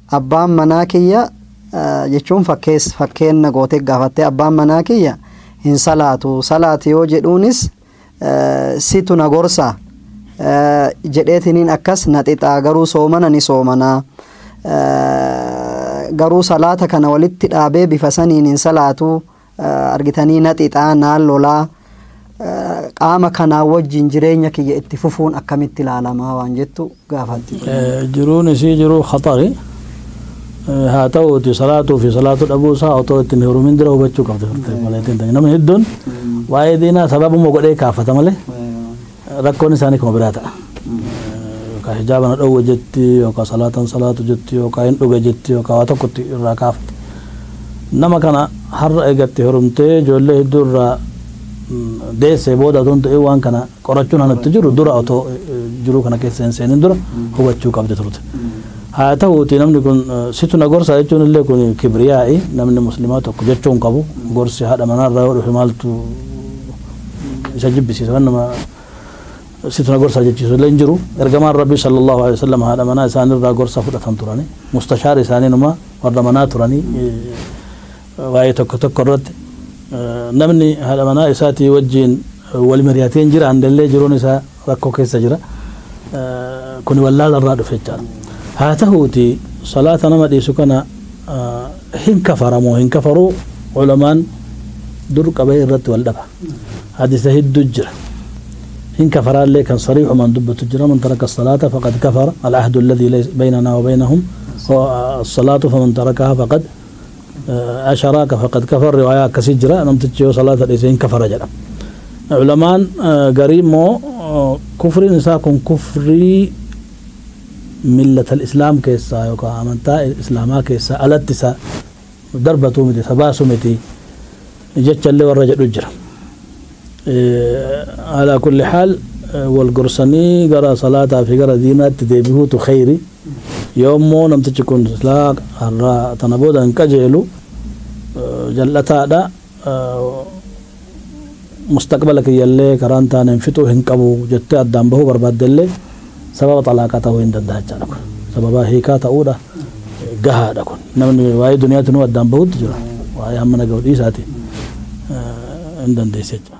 abbaan manaa kiyya jechuun fakkeenna gootee gaafattee abbaan manaa kiyya hin salaatu salaati yoo jedhuunis situ na gorsa jedheetiniin akkas na xixaa garuu soomana ni soomanaa garuu salaata kana walitti dhaabee bifa saniin hin salaatu argitanii na xixaa naan lolaa qaama kanaa wajjin jireenya kiyya itti fufuun akkamitti ilaalamaa waan jettu gaafatti. Jiruun isii jiruu khatari haa ta'uuti salaatuu fi salaatu dhabuusaa otoo ittiin hirumin dura hubachuu qabdi maleetiin namni hedduun waa'ee diinaa sababuma godhee kaafata malee rakkoon isaanii kuma biraa ta'a. Yookaan hijaaba na dhowwe jetti yookaan salaatan salaatu jetti yookaan hin dhuge jetti yookaan waa tokkotti irraa kaafate. Nama kana har'a eegatti hirumtee ijoollee hedduu irraa deessee booda otoo ta'ee waan kana qorachuun hanatti jiru dura otoo jiruu kana keessa hin seenin dura hubachuu qabdi turte. Haa ta'uuti namni kun situ na gorsa jechuun illee kun kibriyaa'i namni muslimaa tokko jechuun qabu gorsi haadha manarraa yoo dhufe maaltu isa jibbisiisa waan nama situ na gorsa jechiisu illee hin jiru. Ergamaan Rabbii sallallahu alaihi wasallam haadha manaa isaanirraa gorsa fudhatan turani mustashaar isaanii numa warra manaa turanii waa'ee tokko tokko irratti namni haadha manaa isaatii wajjin wal mari'atee hin jiraan illee jiruun isaa rakkoo keessa jira kun wallaalarraa dhufe jechaadha. haa ta'uuti salaata nama dhiisu kana hin kafaramoo hin kafaruu ulamaan dur qabee irratti wal dhaba hadisa hedduu jira hin kafaraallee kan sariixu man dubbatu jira man taraka salaata faqad kafara al-ahdu alladhi baynana wa baynahum as-salatu faman tarakaha faqad asharaka faqad kafar riwaya kasi jira namtichi yoo salaata dhiise hin kafara jedha ulamaan garii moo kufriin isaa kun kufrii ملة الإسلام كيسا يوكا أمانتا إسلاما كيسا ألتسا دربتو متي سباسو متي جتش اللي ورجع الجرة على كل حال والقرصني قرأ صلاة في قرأ دينات تدبيهوت خيري يوم مو نمتشكون سلاك الرا تنبودا انكجلو جلتا دا مستقبلك يلي كرانتا ننفتو هنكبو جتة الدنبهو برباد اللي سبب طلاقته وين دندها سبب هيكاتا أودا جهاد أكون نمني واي دنيا تنو الدم بود جرا واي هم نجود إيساتي عندنا ديسج